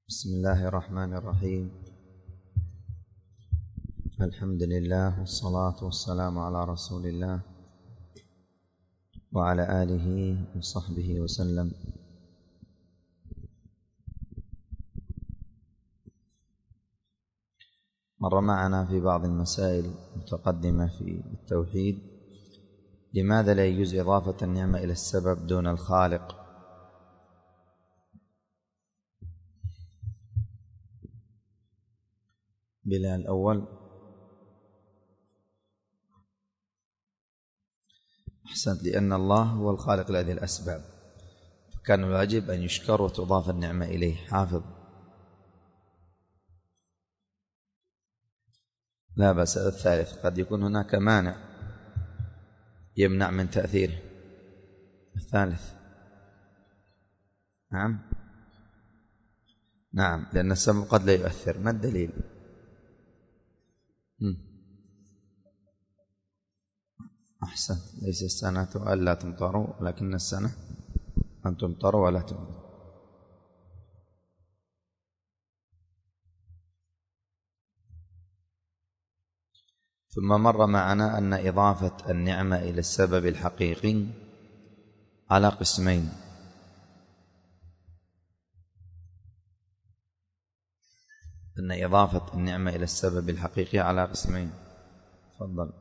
بسم الله الرحمن الرحيم. الحمد لله والصلاة والسلام على رسول الله وعلى آله وصحبه وسلم. مر معنا في بعض المسائل المتقدمة في التوحيد لماذا لا يجوز إضافة النعمة إلى السبب دون الخالق؟ بلا الأول. أحسنت، لأن الله هو الخالق لهذه الأسباب، فكان الواجب أن يشكر وتضاف النعمة إليه. حافظ. لا بأس. الثالث، قد يكون هناك مانع يمنع من تأثيره. الثالث. نعم، لأن السبب قد لا يؤثر. ما الدليل؟ أحسن. ليس السنة ألا تمطروا ولكن السنة أن تمطروا ولا تمطروا. ثم مر معنا أن إضافة النعمة إلى السبب الحقيقي على قسمين. أن إضافة النعمة إلى السبب الحقيقي على قسمين. تفضل.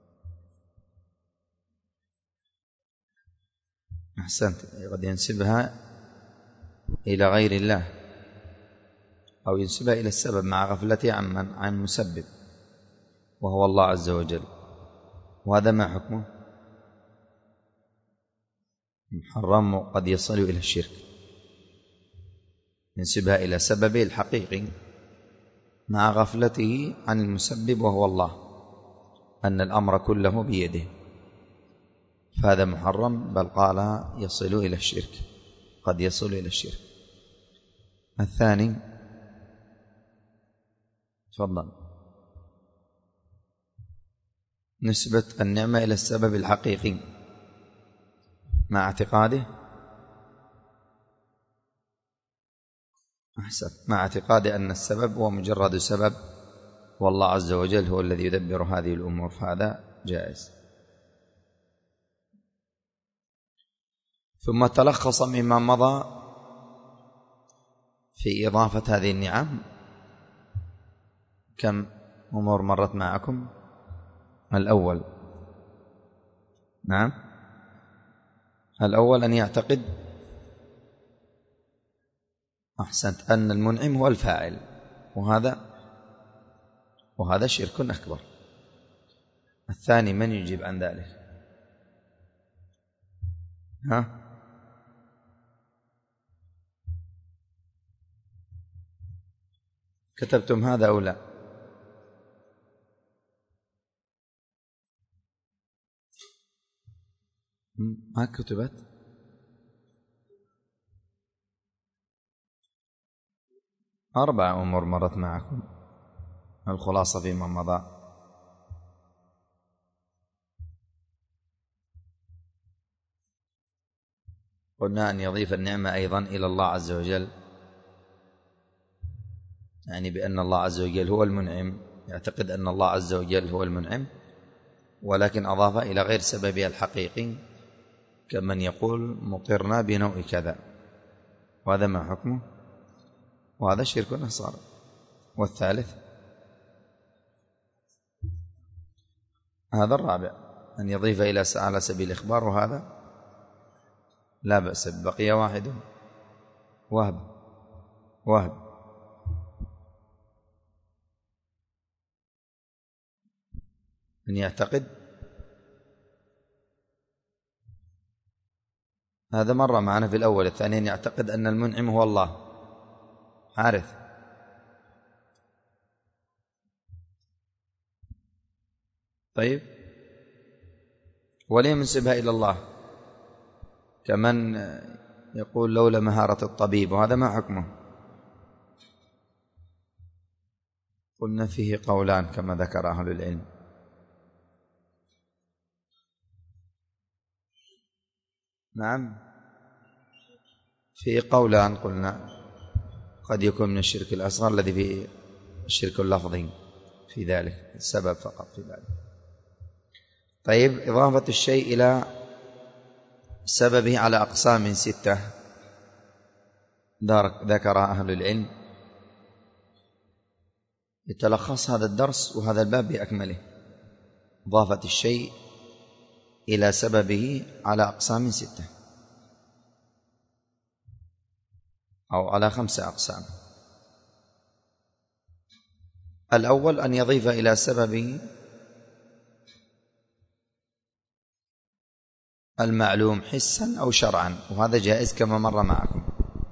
أحسنت. قد ينسبها إلى غير الله أو ينسبها إلى السبب مع غفلته عن المسبب وهو الله عز وجل، وهذا ما حكمه؟ محرم، وقد يصل إلى الشرك. ينسبها إلى سببه الحقيقي مع غفلته عن المسبب وهو الله، أن الأمر كله بيده، فهذا محرم، بل قال يصل إلى الشرك، قد يصل إلى الشرك. الثاني. تفضل. نسبة النعمة إلى السبب الحقيقي مع اعتقاده. أحسن. مع اعتقاده أن السبب هو مجرد سبب والله عز وجل هو الذي يدبر هذه الأمور، فهذا جائز. ثم تلخص مما مضى في إضافة هذه النعم كم أمور مرت معكم؟ الأول. نعم، الأول أن يعتقد. أحسنت. أن المنعم هو الفاعل، وهذا شرك أكبر. الثاني، من يجيب عن ذلك؟ كتبتم هذا أو لا؟ ما كتبت؟ أربع أمور مرت معكم. الخلاصة فيما مضى. قلنا أن يضيف النعمة أيضا إلى الله عز وجل، يعني بأن الله عز وجل هو المنعم، يعتقد أن الله عز وجل هو المنعم، ولكن أضاف إلى غير سببها الحقيقي، كمن يقول مطرنا بنوء كذا، وهذا ما حكمه؟ وهذا شرك أصغر. والثالث. هذا الرابع، أن يضيف إلى على سبيل الإخبار، وهذا لا بأس. بقي واحد. وهب. أن يعتقد. هذا مرة معنا في الأول. الثاني أن يعتقد أن المنعم هو الله. حارث. طيب، ولم ينسبها إلى الله، كمن يقول لولا مهارة الطبيب، وهذا ما حكمه؟ قلنا فيه قولان كما ذكر أهل العلم. نعم، فيه قولان قلنا. قد يكون من الشرك الأصغر الذي فيه الشرك اللفظي في ذلك، السبب فقط في ذلك. طيب، إضافة الشيء إلى سببه على أقسام 6 ذكر أهل العلم. يتلخص هذا الدرس وهذا الباب بأكمله: إضافة الشيء إلى سببه على أقسام 6 أو على 5 أقسام. الأول أن يضيف إلى سببه المعلوم حسا أو شرعا، وهذا جائز كما مر معكم.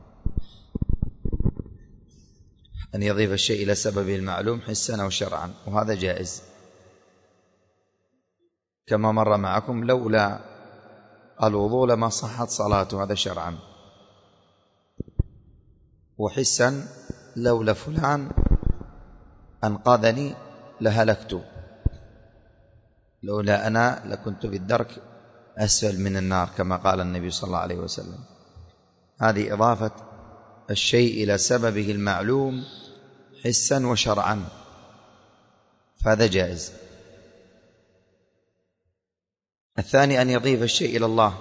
أن يضيف الشيء إلى سببه المعلوم حسا أو شرعا، وهذا جائز كما مر معكم: لولا الوضوء لما صحت صلاته، هذا شرعا. وحسا: لولا فلان أنقذني لهلكت، لولا أنا لكنت في الدرك أسفل من النار، كما قال النبي صلى الله عليه وسلم. هذه إضافة الشيء إلى سببه المعلوم حسا وشرعا، فهذا جائز. الثاني أن يضيف الشيء إلى الله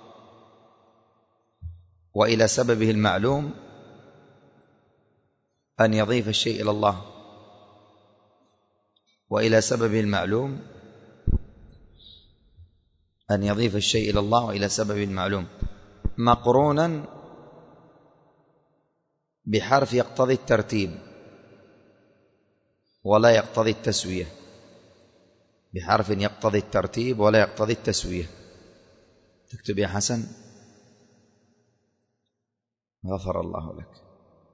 وإلى سببه المعلوم، أن يضيف الشيء إلى الله وإلى سببه المعلوم، أن يضيف الشيء إلى الله وإلى سببه المعلوم مقرونا بحرف يقتضي الترتيب ولا يقتضي التسوية، بحرف يقتضي الترتيب ولا يقتضي التسوية. تكتب يا حسن، غفر الله لك.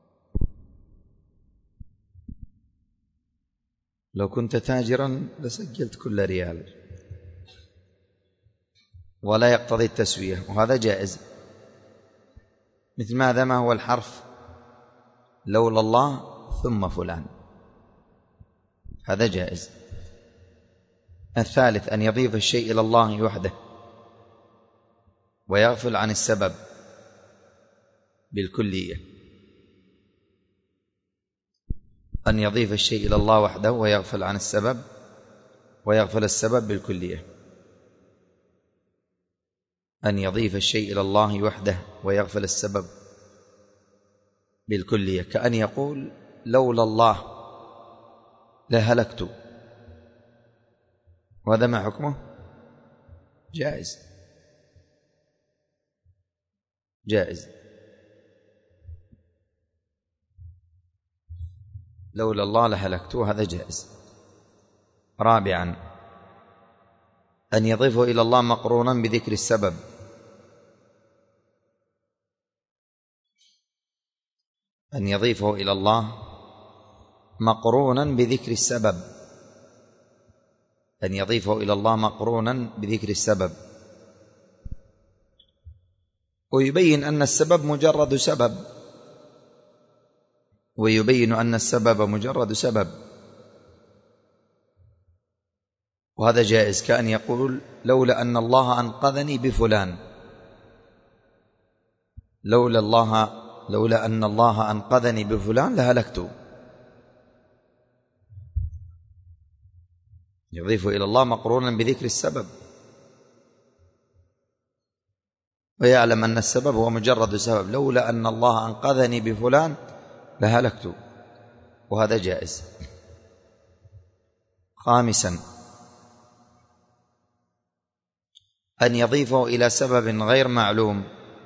لو كنت تاجرا لسجلت كل ريال. ولا يقتضي التسوية، وهذا جائز. مثل ماذا؟ ما هو الحرف؟ لولا الله ثم فلان، هذا جائز. الثالث أن يضيف الشيء إلى الله وحده ويغفل عن السبب بالكلية. أن يضيف الشيء إلى الله وحده ويغفل عن السبب، ويغفل السبب بالكلية. أن يضيف الشيء إلى الله وحده ويغفل السبب بالكلية، كأن يقول لولا الله لهلكت، وهذا ما حكمه؟ جائز، جائز. لولا الله لهلكت، هذا جائز. رابعا أن يضيفه إلى الله مقرونا بذكر السبب، أن يضيفه إلى الله مقرونا بذكر السبب، أن يضيفه إلى الله مقرونا بذكر السبب، ويبين أن السبب مجرد سبب، ويبين أن السبب مجرد سبب، وهذا جائز. كأن يقول لولا أن الله أنقذني بفلان، لولا أن الله أنقذني بفلان لهلكت. يضيف إلى الله مقرونا بذكر السبب، ويعلم أن السبب هو مجرد سبب. لولا أن الله أنقذني بفلان لهلكت، وهذا جائز. خامسا أن يضيفه إلى سبب غير معلوم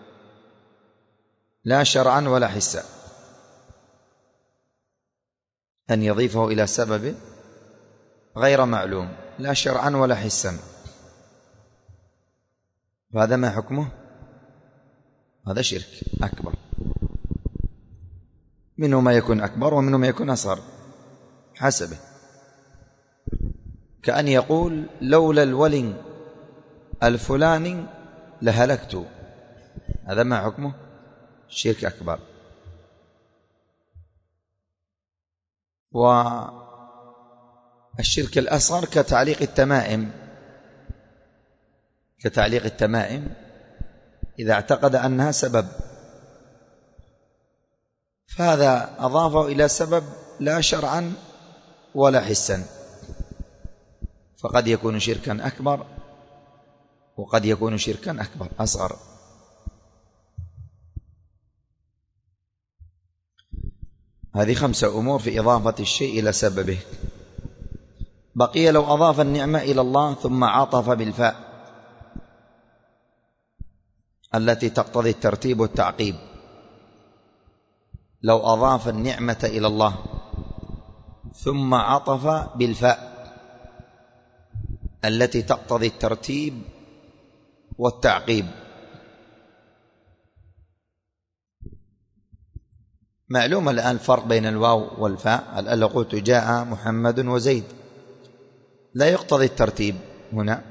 لا شرعا ولا حسا، أن يضيفه إلى سبب غير معلوم لا شرعا ولا حسا، فهذا ما حكمه؟ هذا شرك أكبر. منه ما يكون أكبر ومنه ما يكون أصغر حسبه. كأن يقول لولا الولي الفلاني لهلكت، هذا ما حكمه؟ شرك أكبر. والشرك الأصغر كتعليق التمائم، كتعليق التمائم إذا اعتقد أنها سبب، فهذا أضافه إلى سبب لا شرعا ولا حسا، فقد يكون شركا أكبر وقد يكون شركا أصغر. هذه 5 أمور في إضافة الشيء إلى سببه. بقي لو أضاف النعمة إلى الله ثم عطف بالفاء التي تقتضي الترتيب والتعقيب. لو أضاف النعمة إلى الله ثم عطف بالفاء التي تقتضي الترتيب والتعقيب. معلوم الآن الفرق بين الواو والفاء. الآن لو قلت جاء محمد وزيد لا يقتضي الترتيب هنا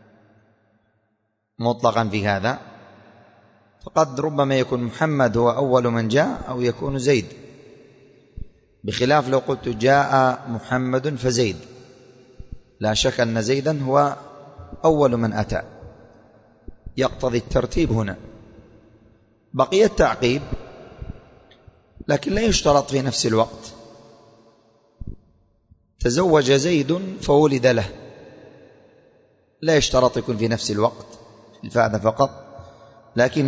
مطلقا في هذا، فقد ربما يكون محمد هو أول من جاء أو يكون زيد، بخلاف لو قلت جاء محمد فزيد، لا شك أن زيدا هو أول من أتى، يقتضي الترتيب هنا. بقي التعقيب لكن لا يشترط في نفس الوقت. تزوج زيد فولد له، لا يشترط يكون في نفس الوقت في الفاء فقط. لكن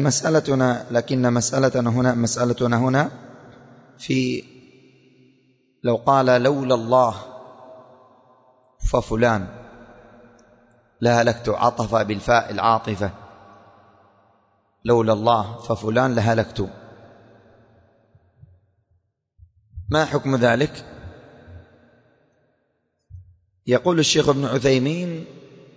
مسألتنا هنا في لو قال لولا الله ففلان لهلكت، عطف بالفاء العاطفة، لولا الله ففلان لهلكت، ما حكم ذلك؟ يقول الشيخ ابن عثيمين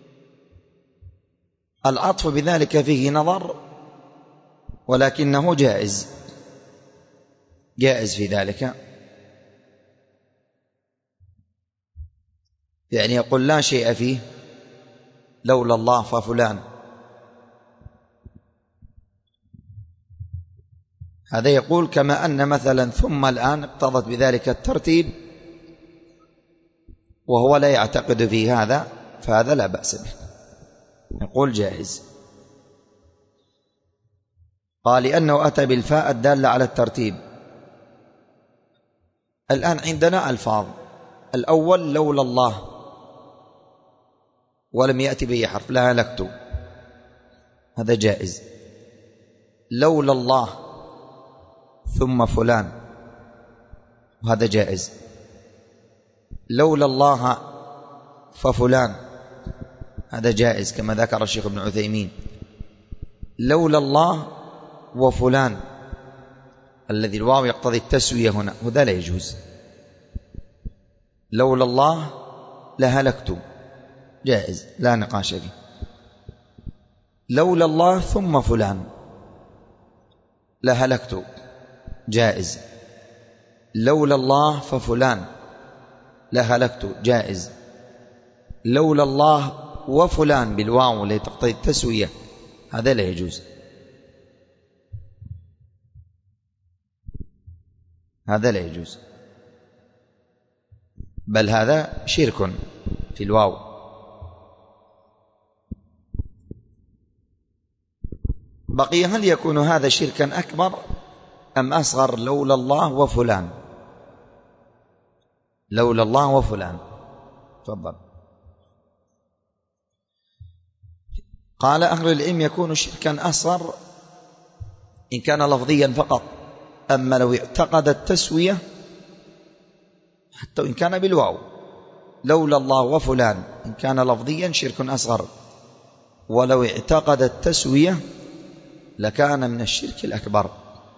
العطف بذلك فيه نظر، ولكنه جائز في ذلك. يعني يقول لا شيء فيه لولا الله ففلان، هذا يقول كما أن مثلا ثم الآن اقتضت بذلك الترتيب وهو لا يعتقد في هذا، فهذا لا بأس به، يقول جائز. قال لأنه أتى بالفاء الدالة على الترتيب. الآن عندنا ألفاظ، الأول لولا الله ولم يأتي به حرف لهلكت، هذا جائز. لولا الله ثم فلان، وهذا جائز. لولا الله ففلان، هذا جائز كما ذكر الشيخ ابن عثيمين. لولا الله وفلان الذي الواو يقتضي التسوية هنا، وذا لا يجوز. لولا الله لهلكت، جائز لا نقاش فيه. لولا الله ثم فلان لهلكت، جائز. لولا الله ففلان لهلكت، جائز. لولا الله وفلان بالواو التي تقتضي التسوية، هذا لا يجوز، هذا لا يجوز، بل هذا شرك في الواو. بقي هل يكون هذا شركا أكبر أم أصغر؟ لولا الله وفلان، لولا الله وفلان. تفضل. قال أهل العلم يكون شركا أصغر إن كان لفظيا فقط، أما لو اعتقد التسوية حتى إن كان بالواو، لولا الله وفلان إن كان لفظيا شرك أصغر، ولو اعتقد التسوية لكان من الشرك الأكبر.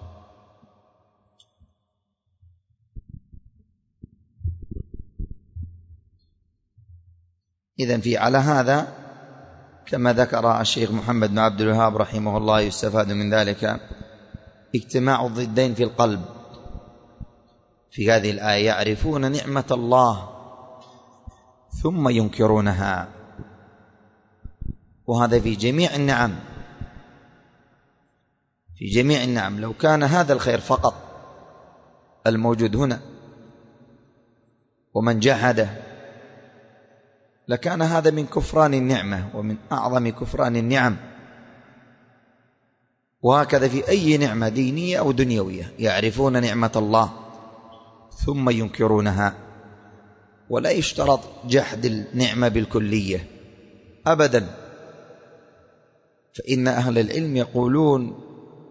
إذن في على هذا كما ذكر الشيخ محمد بن عبد الوهاب رحمه الله يستفاد من ذلك اجتماع الضدين في القلب في هذه الآية. يعرفون نعمة الله ثم ينكرونها، وهذا في جميع النعم، في جميع النعم. لو كان هذا الخير فقط الموجود هنا ومن جحده لكان هذا من كفران النعمة ومن أعظم كفران النعم. وهكذا في أي نعمة دينية أو دنيوية، يعرفون نعمة الله ثم ينكرونها. ولا يشترط جحد النعمة بالكلية أبدا، فإن أهل العلم يقولون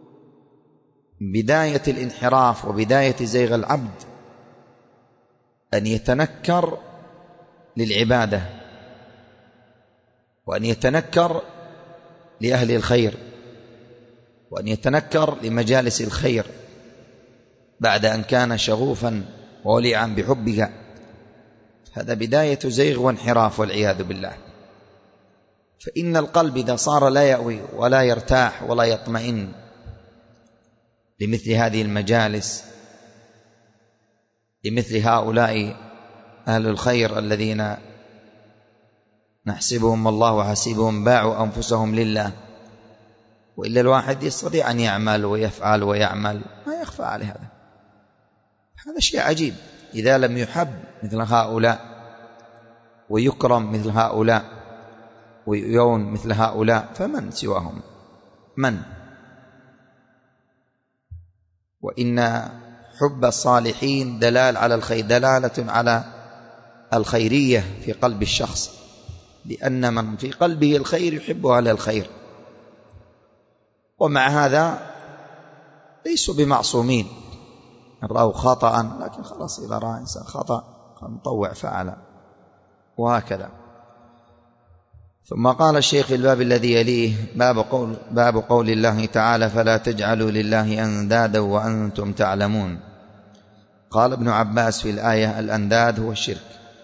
بداية الانحراف وبداية زيغ العبد أن يتنكر للعبادة، وأن يتنكر لأهل الخير، وأن يتنكر لمجالس الخير بعد أن كان شغوفا وولعا بحبها. هذا بداية زيغ وانحراف والعياذ بالله. فإن القلب إذا صار لا يأوي ولا يرتاح ولا يطمئن لمثل هذه المجالس، لمثل هؤلاء أهل الخير الذين نحسبهم الله وحسيبهم باعوا أنفسهم لله، وإلا الواحد يستطيع أن يعمل ويفعل ويعمل، ما يخفى عليه هذا شيء عجيب. إذا لم يحب مثل هؤلاء ويكرم مثل هؤلاء ويعون مثل هؤلاء فمن سواهم؟ من؟ وإن حب الصالحين دلالة على الخيرية في قلب الشخص، لأن من في قلبه الخير يحب أهل الخير. ومع هذا ليسوا بمعصومين، إن رأوا خطأ، لكن خلاص إذا رأى إنسان خطأ مطوع فعل، وهكذا. ثم قال الشيخ في الباب الذي يليه باب قول الله تعالى: فلا تجعلوا لله أندادا وأنتم تعلمون. قال ابن عباس في الآية: الأنداد هو الشرك،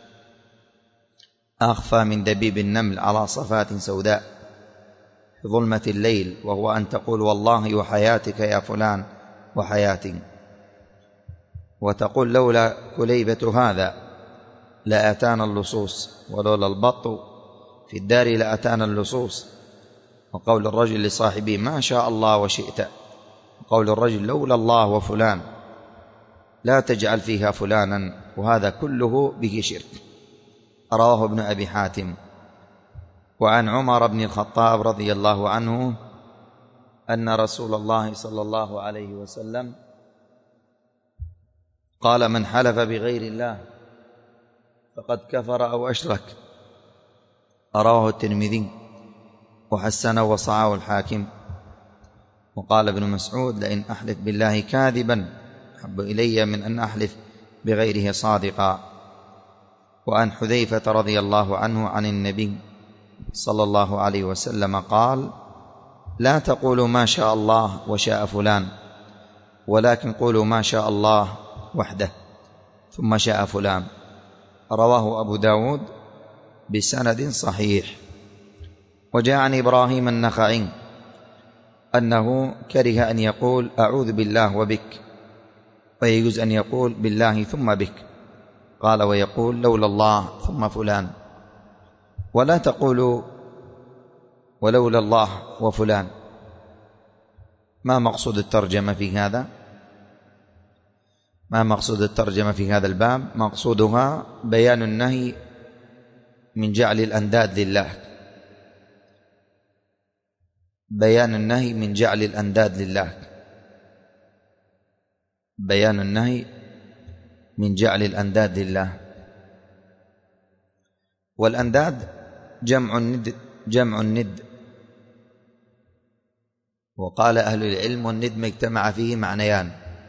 أخفى من دبيب النمل على صفات سوداء في ظلمة الليل، وهو أن تقول والله وحياتك يا فلان وحياتي، وتقول لولا كليبة هذا لأتانا اللصوص، ولولا البط في الدار لأتانا اللصوص، وقول الرجل لصاحبه ما شاء الله وشئت، وقول الرجل لولا الله وفلان لا تجعل فيها فلانا، وهذا كله به شرك. رواه ابن أبي حاتم. وعن عمر بن الخطاب رضي الله عنه أن رسول الله صلى الله عليه وسلم قال: من حلف بغير الله فقد كفر أو أشرك. رواه الترمذي وحسنه وصححه الحاكم. وقال ابن مسعود: لئن أحلف بالله كاذبا أحب إلي من أن أحلف بغيره صادقا. وعن حذيفة رضي الله عنه عن النبي صلى الله عليه وسلم قال: لا تقولوا ما شاء الله وشاء فلان، ولكن قولوا ما شاء الله وحده ثم شاء فلان. رواه أبو داود بسند صحيح. وجاء عن إبراهيم النخعي أنه كره أن يقول أعوذ بالله وبك، ويجوز أن يقول بالله ثم بك. قال: ويقول لولا الله ثم فلان، ولا تقولوا ولولا الله وفلان. ما مقصود الترجمة في هذا؟ ما مقصود الترجمة في هذا الباب؟ مقصودها بيان النهي من جعل الأنداد لله، بيان النهي من جعل الأنداد لله، بيان النهي من جعل الأنداد لله. والأنداد جمع الند. وقال أهل العلم: والند ما اجتمع فيه معنيان،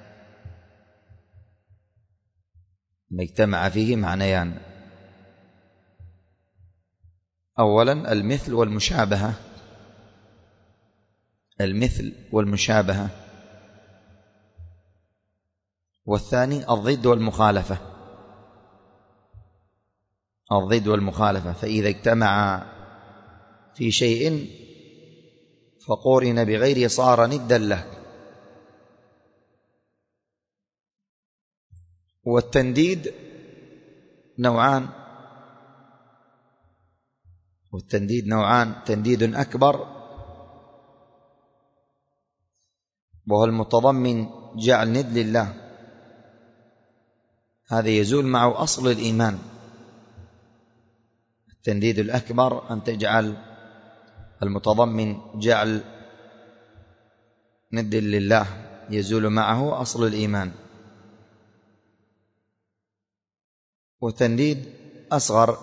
ما اجتمع فيه معنيان. أولا المثل والمشابهة، المثل والمشابهة. والثاني الضد والمخالفة، الضد والمخالفة. فإذا اجتمع في شيء فقورن بغيره صار ندا له. والتنديد نوعان، والتنديد نوعان: تنديد أكبر وهو المتضمن جعل ند لله، هذا يزول معه أصل الإيمان. التنديد الأكبر أن تجعل المتضمن جعل ند لله يزول معه أصل الإيمان. وتنديد أصغر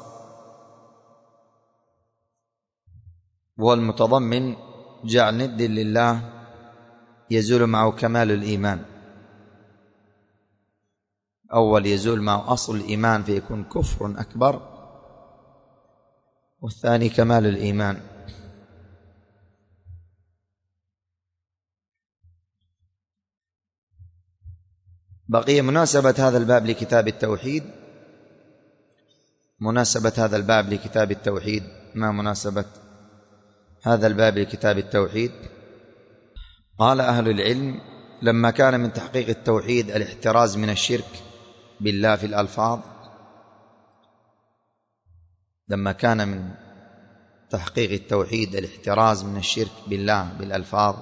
والمتضمن جعل ند لله يزول معه كمال الإيمان. أول يزول معه أصل الإيمان فيكون كفر أكبر، والثاني كمال الإيمان. بقي مناسبة هذا الباب لكتاب التوحيد. مناسبة هذا الباب لكتاب التوحيد، ما مناسبة هذا الباب لكتاب التوحيد؟ قال أهل العلم: لما كان من تحقيق التوحيد الاحتراز من الشرك بالله في الألفاظ، لما كان من تحقيق التوحيد الاحتراز من الشرك بالله بالألفاظ،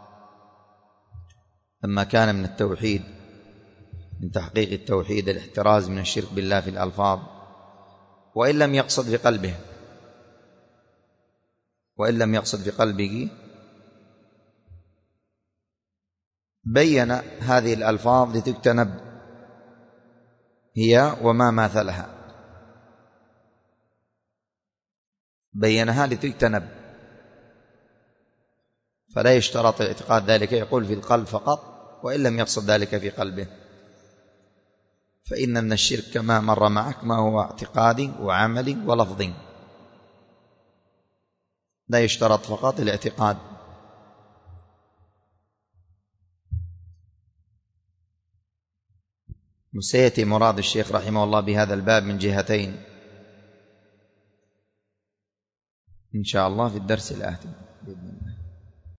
لما كان من التوحيد من تحقيق التوحيد الاحتراز من الشرك بالله في الألفاظ، وإن لم يقصد في قلبه، وإن لم يقصد في قلبه، بين هذه الألفاظ لتجتنب هي وما ماثلها، بينها لتجتنب، فلا يشترط اعتقاد ذلك، يقول في القلب فقط وإن لم يقصد ذلك في قلبه. فإن من الشرك كما مر معك ما هو اعتقادي وعملي ولفظي، لا يشترط فقط الاعتقاد. وسيأتي مراد الشيخ رحمه الله بهذا الباب من جهتين إن شاء الله في الدرس الآتي بإذن الله.